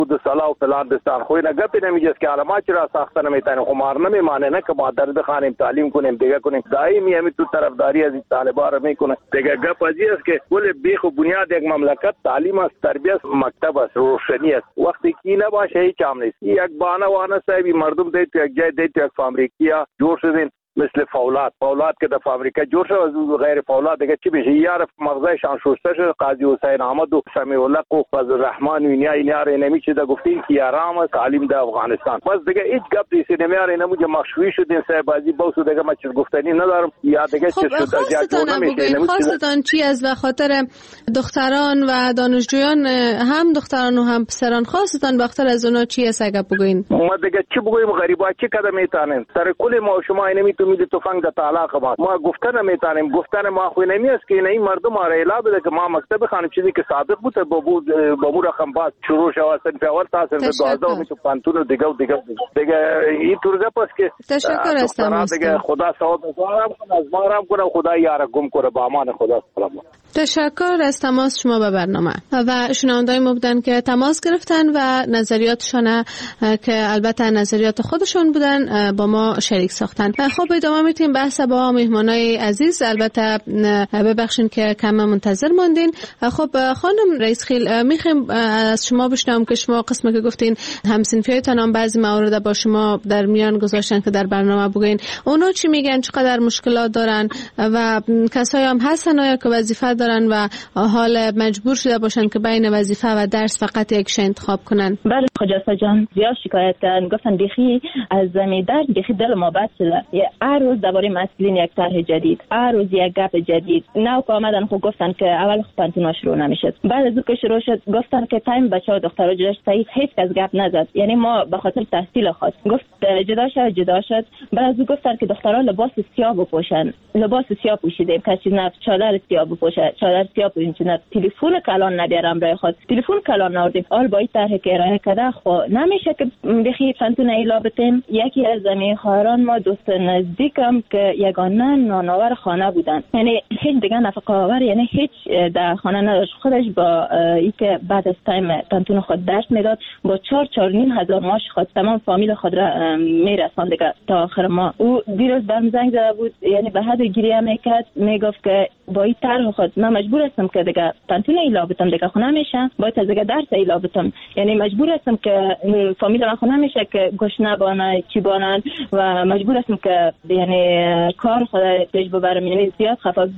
بود سلا و فلان دستان خو اینا گپ نمیجاست که علامات را ساختن میتونه خمار نمیمانه نه که ما درد خانیم تعلیم کنیم دیگه کنیم دائمی همین تو طرفداری از طالبان میکنه دیگه گپ ازی است که کل بیخ و بنیاد یک مملکت تعلیم است تربیت مکتب است روشنی است وقتی کی نباشه هیچ هم نیست یک بانوانه صاحبی مردم دیت یک جای دیت یک فابریکیا جور شدین مثل فولاد که در فابریکه جور شد و غیر فولاد دیگه چی بشه یار مغزایشان شسته شد قاضی حسین احمد و سمیع الله و فضل الرحمن و اینا نمیشه ده گفتین که یارام تعلیم در افغانستان بس دیگه هیچ گپ نیست نمیاره اینا مجه مخشوی شدین صاحب بازی بوس دیگه ما چیز گفتنی ندارم یا دیگه چه شد خواستان چی از به خاطر دختران و دانشجویان هم دختران و هم پسران خواستان به خاطر از اونا چی است اگه بگوین ما دیگه چی بگویم غریبا چی کده میتونن سر کل ما شما تو میده تفنگ د طلاق ما گفتن نمیتونیم گفتن ما خو نمیاست که این مردم را اعلام بده که ما مکتب خانم چیزی که سابق بود با مو رقم باز شروع شو صنف اول تا صنف 12 می تو پانتون دیگه این طور پس که تشکر هستم دیگه خدا ثواب از ما رام کنه خدا یار گم کنه با امان خدا سلام تشکر از تماس شما به برنامه و شنوندای ما بودن که تماس گرفتن و نظریاتشون که البته نظریات خودشون بودن با ما شریک ساختن. خب ادامه میتیم بحث با مهمانای عزیز البته ببخشید که کم منتظر ماندین. خب خانم رئیس خیل میخوایم از شما بشنوم که شما قسمی که گفتین همسنفیایتان هم بعضی موارد با شما در میان گذاشتن که در برنامه بگین اونا چی میگن چقدر مشکلات دارن و کسایی هم هستن آیا که وظیفه دارن و حال مجبور شده باشن که بین وظیفه و درس فقط یکش انتخاب کنن؟ بله خجسته جان زیاد شکایت کردن گفتن بیخی از زمین درس بیخی دل ما بد شده هر روز درباره مسئولین یک طرح جدید هر روز یک گپ جدید نو که آمدن خب گفتن که اول خب پانتون شروع نمیشه بعد از که شروع شد گفتن که تایم بچه‌ها دخترها جدا شد هیچ کس گپ نزد یعنی ما به خاطر تحصیل خاص گفت جدا شد بعد از گفتن که دخترها لباس سیاه بپوشن لباس سیاه پوشیدیم کسی نه چادر سیاه بپوشه چادر سیاه پوشیدن تلفن کلان نبرم برای خود تلفن کلان نوردیم آل با این طرح که ارائه کرده خب نمیشه که بخی پانتون ایلا بتیم. یکی از زمین خواهران ما دوست نزدیکم که یگانه نانآور خانه بودن یعنی هیچ دیگه نفقه آور یعنی هیچ در خانه نداشت خودش با اینکه بعد از تایم پانتون خود درس میداد با 4,500 معاش خود تمام فامیل خود را میرساند دیگه تا آخر ماه. او دیروز برم زنگ زده بود یعنی به حد گریه میکرد میگفت که با این طرح خود من مجبور هستم که دیگه پانتون ایلا بتم دیگه خونه میشه باید از دیگه درس ایلا بتم یعنی مجبور هستم که فامیل من خونه میشه که گشنه بانه چی بانن و مجبور هستم که یعنی کار خود پیش ببرم یعنی زیاد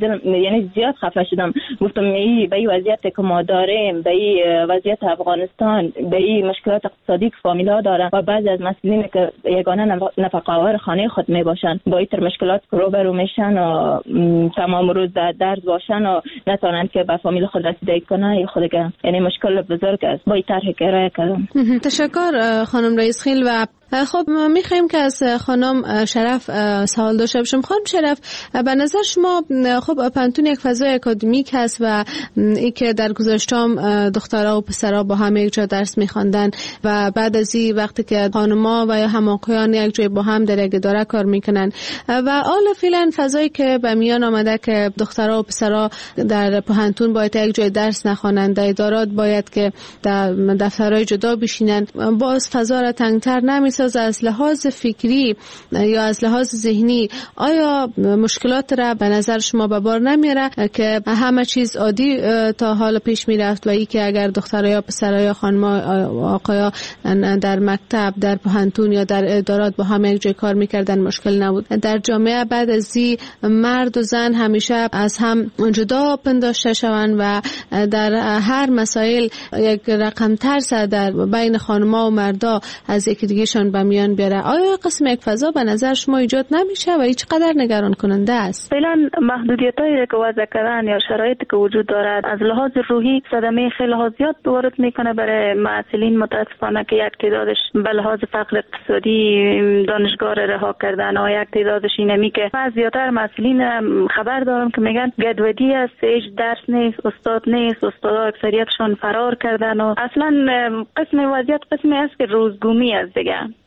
خفه شدم گفتم ای به این وضعیت که ما داریم به این وضعیت افغانستان به این مشکلات اقتصادی که فامیل‌ها دارن و بعضی از مسئولین که یگانه نفقه آور خانه خود میباشن با این مشکلات روبرو میشن و تمام روز در درس باشن و نتونن که به فامیل خود رسیدگی کنن خود یعنی مشکل بزرگ است با این طرح که ارائه کردم. تشکر خانم رئیس خیل و خب میخوایم که از خانم شرف سوال داشته باشم. خانم شرف به نظر شما خب پانتون یک فضای اکادمیک هست و ای که در گذشته‌ام دخترها و پسرها با هم یک جا درس میخواندن و بعد از این وقتی که خانم‌ها و یا هم‌آقایان یک جای با هم در یک اداره کار میکنن و حالا فعلا فضایی که به میان آمده که دخترها و پسرها در پانتون باید یک جای درس نخوانند در ادارات باید که در دفترهای جدا بشینن باز فضا را تنگ‌تر نمی‌سازه از لحاظ فکری یا از لحاظ ذهنی آیا مشکلات را به نظر شما به بار نمیاره که همه چیز عادی تا حال پیش میرفت و ای که اگر دخترها یا پسرها یا خانم‌ها آقایا در مکتب در پانتون یا در ادارات با هم یک جای کار میکردن مشکل نبود در جامعه بعد از این مرد و زن همیشه از هم جدا پنداشته شوند و در هر مسائل یک رقم ترس در بین خانم‌ها و مردا از یکی دیگه‌شان به میان بیاره. آیا قسم یک فضا به نظر شما ایجاد نمیشه و هیچ قدر نگران کننده است؟ فعلا محدودیتایی که وضع کردن یا شرایطی که وجود دارد از لحاظ روحی صدمه خیلی زیاد وارد میکنه برای معلولین متاسفانه که یک تعدادش به لحاظ فقر اقتصادی دانشگاه رها کردن و یک تعدادش اینمی که من زیادتر معلولین خبر دارم که میگن گدودی است هیچ درس نیست استاد نیست استادا اکثریتشون فرار کردن و اصلا قسم وضعیت قسمی است که روزگومی است دیگه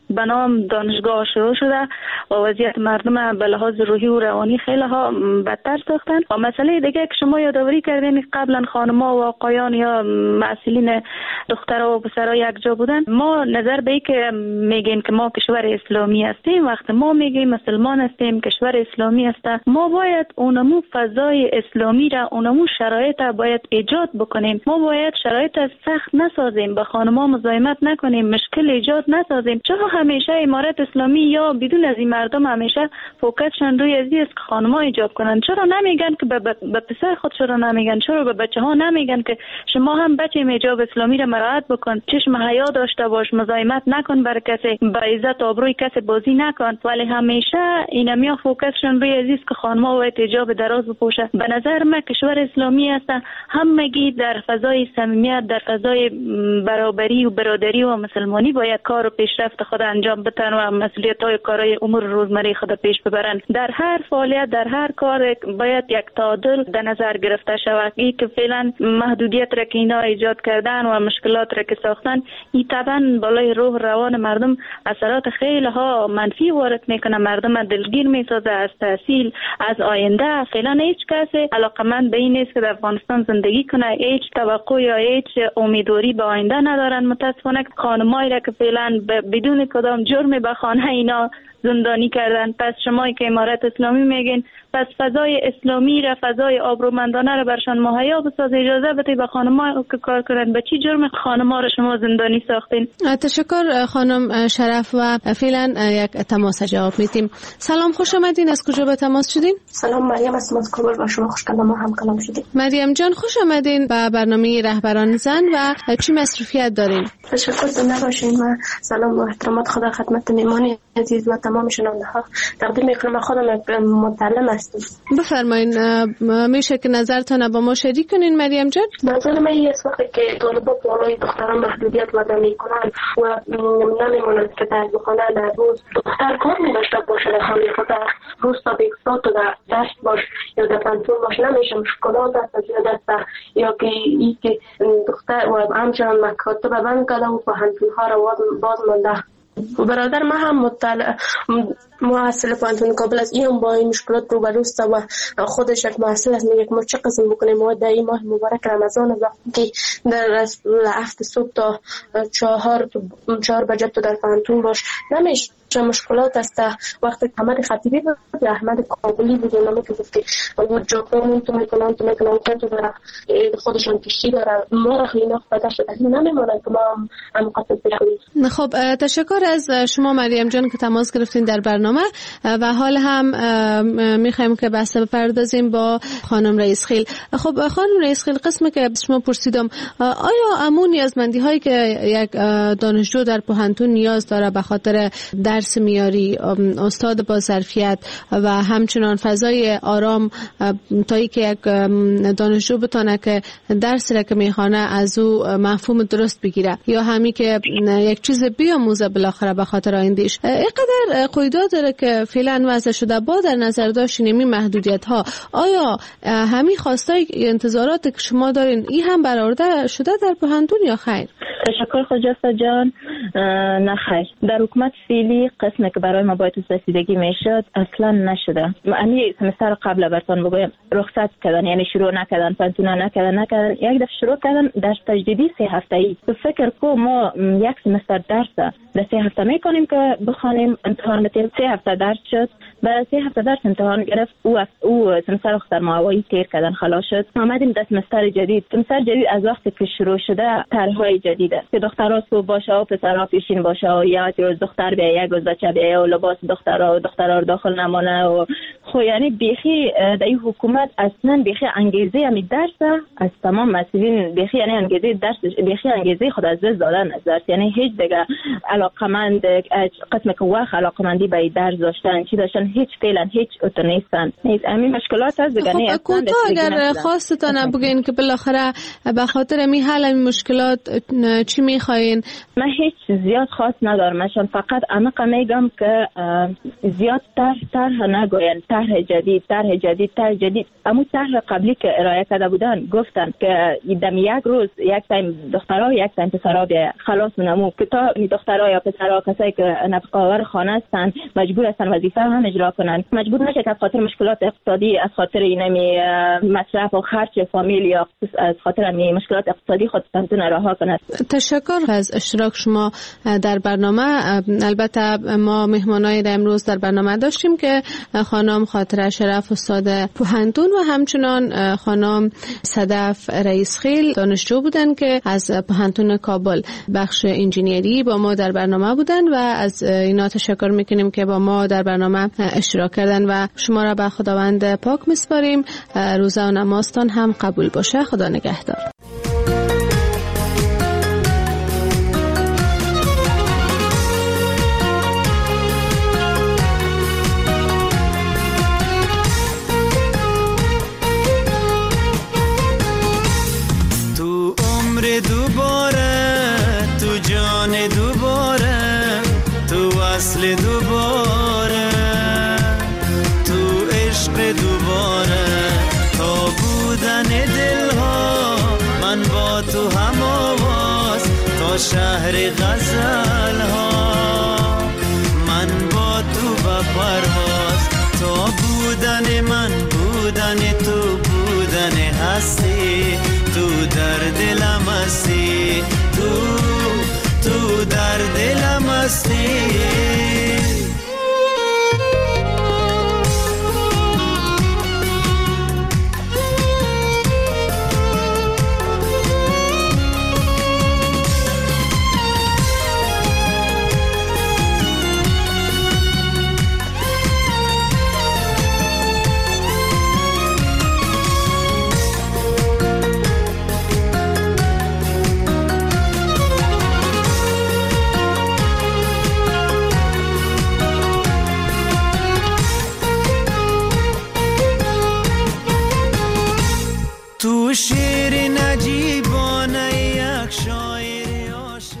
به نام دانشگاه شروع شده و وضعیت مردم به لحاظ روحی و روانی خیلی ها بدتر ساختن. و مسئله دیگه که شما یادآوری کردین قبلا خانم‌ها و آقایان یا مسئولین دخترها و پسرها یک جا بودن، ما نظر به این که میگیم که ما کشور اسلامی هستیم، وقتی ما میگیم مسلمان هستیم کشور اسلامی هست، ما باید اونمو فضای اسلامی را اونمو شرایط باید ایجاد بکنیم. ما باید شرایط سخت نسازیم، به خانم‌ها مزاحمت نکنیم، مشکل ایجاد نسازیم. چرا همیشه امارت اسلامی یا بدون از این مردم همیشه فوکسشون روی ازی است که خانم‌ها ایجاب کنن؟ چرا نمیگن که به پسر خود چرا نمیگن؟ چرا به بچه‌ها نمیگن که شما هم بچه حجاب اسلامی را مراعات بکن، چشم حیا داشته باش، مزاحمت نکن بر کسی، به عزت آبروی کسی بازی نکن؟ ولی همیشه اینا میا فوکسشون روی ازی است که خانم‌ها باید حجاب دراز بپوشه. به نظر من کشور اسلامی است، همگی در فضای صمیمیت، در فضای برابری و برادری و مسلمانی باید کار و پیشرفت خود انجام بدن و مسئولیت‌های کارهای امور روزمره خود پیش ببرن. در هر فعالیت، در هر کار باید یک تعادل در نظر گرفته شود. این که فعلا محدودیت را که اینا ایجاد کردن و مشکلات را که ساختن، این طبعا بالای روح روان مردم اثرات خیلی ها منفی وارد میکنه، مردم دلگیر میسازه از تحصیل، از آینده. فعلا هیچ کسی علاقمند به این نیست که در افغانستان زندگی کنه، هیچ توقع یا هیچ امیدواری به آینده ندارن. متاسفانه خانمایی را که فعلا بدون کدام جرمی به خانه اینا زندانی کردن. پس شما که امارت اسلامی میگین، پس فضای اسلامی را، فضای آبرومندانه را برشان مهیا بساز، اجازه بده به خانم‌ها که کار کنن. به چی جرم خانم‌ها را شما زندانی ساختین؟ تشکر خانم شرف. و فعلا یک تماس جواب میدیم. سلام، خوش آمدین. از کجا به تماس شدین؟ سلام، مریم هستم از کابل. با شما خوش کلام هم کلام شدیم. مریم جان، خوش آمدین به برنامه رهبران زن. و چی مصروفیت دارین؟ تشکر. زنده باشین. من سلام و احترامات خدا خدمت میهمان عزیز و تمام شنونده ها تقدیم میکنم. خودم متعلم هستم. بفرمایین، میشه که نظرتان با ما شریک کنین مریم جان؟ نظر من این است وقتی که طالبات بالای دختران محدودیت وضع میکنن و نمیمونند که در دخانه در روز دختر کار میداشته باشه، در خانه خود روز تا بیکسات و در دشت باش یا در پنتون باش، نمیشه مشکلات است زیاد است. یا که ای که دختر و همچنان مکاتب بند کرده و پاهنتون ها رو باز مانده. برادر ما هم محصل پانتون کابل است، این با این مشکلات روبروست و خودش یک محصل است. میگه ما چه قسم بکنیم؟ ما در این ماه مبارک رمضان وقتی در هفت صبح تا 4 بجه تو در پانتون باش، نمیشه. مشکلات است. وقتی کمر خطیبی بود احمد کابلی بود، نمی که گفت که جاپان تو میکنن تو داره خودشان کشتی داره، ما را خیلی نخبته شده نمیمونن که ما هم قصد بکنیم. خب تشکر از شما مریم جان که تماس گرفتین در برنامه. و حال هم میخوایم که بحث بپردازیم با خانم رئیس خیل. خب خانم رئیس خیل، قسمی که شما پرسیدم، آیا امون نیازمندی هایی که یک دانشجو در پوهنتون نیاز داره به خاطر درس میاری، استاد با ظرفیت و همچنان فضای آرام تا ای که یک دانشجو بتونه که درس را که میخوانه از او مفهوم درست بگیره، یا همین که یک چیز بیاموزه بالاخره به خاطر آیندهش، اینقدر قیودات داره که فعلا وضع شده. با در نظر داشتین این محدودیت ها، آیا همین خواستای انتظارات که شما دارین این هم برآورده شده در پوهنتون یا خیر؟ تشکر خجسته جان. نه خیر، در حکومت فعلی قسمی که برای ما باید رسیدگی میشد اصلا نشده. یعنی سمستر قبل براتون بگویم رخصت کردن، یعنی شروع نکردن، پنتونه نکردن. یک دفعه شروع کردن درس تجدیدی 3 هفته‌ای. فکر کو ما یک سمستر درس در 3 هفته میکنیم که بخوانیم، امتحان بدیم. 3 هفته درس شد، بعد 3 هفته درس امتحان گرفت. او سمستر اختر معوایی تیر کردن، خلاص شد. آمدیم در سمستر جدید. سمستر جدید از وقتی که شروع شده طرح‌های جدید است که دخترها صبح باشه و پسرها پیشین باشه و یا روز دختر بیا، یک روز بچه بیا و لباس دخترها رو داخل نمونه. و خو یعنی بیخی در این حکومت اصلا بیخی انگیزه همی درس از تمام مسئولین، بیخی یعنی انگیزه درس، بیخی انگیزه خود از دست دادن از درس. یعنی هیچ دیگه علاقمند قسم که وقت علاقمندی به درس داشتن چی داشتن هیچ فعلا هیچ اتو نیستن. همین مشکلات از دیگه. خب کوتاه اگر خواستتان بگین که بالاخره به خاطر می حل این مشکلات چی میخواین؟ من هیچ زیاد خاص ندارم، من فقط عمیقا میگم که زیاد طرح نگوین، طرح جدید. اما طرح قبلی که ارائه کرده بودن گفتن که دم یک روز یک تایم دخترها و یک تایم پسرها بیا خلاص منمو که تا دخترها یا پسرها کسایی که نفقه آور خانه هستن مجبور هستن وظیفه هم اجرا کنن، مجبور نشه که از خاطر مشکلات اقتصادی، از خاطر اینمی مصرف و خرج فامیل یا از خاطر اینمی مشکلات اقتصادی خودتون رها کنند. تشکر از اشتراک شما در برنامه. البته ما مهمانای امروز در برنامه داشتیم که خانم خاطره شرف استاد پوهنتون و همچنان خانم صدف رئیسخیل دانشجو بودن که از پوهنتون کابل بخش انجینیری با ما در برنامه بودن و از اینا تشکر میکنیم که با ما در برنامه اشتراک کردن و شما را به خداوند پاک میسپاریم. روزه و نمازتان هم قبول باشه. خدا نگهدار. دوباره تو عشق دوباره تا بودن دلها من با تو هم آواز تا شهر غزل ها من با تو به پرواز تا بودن من بودن تو بودن هستی تو در دلم هستی تو در دلم هستی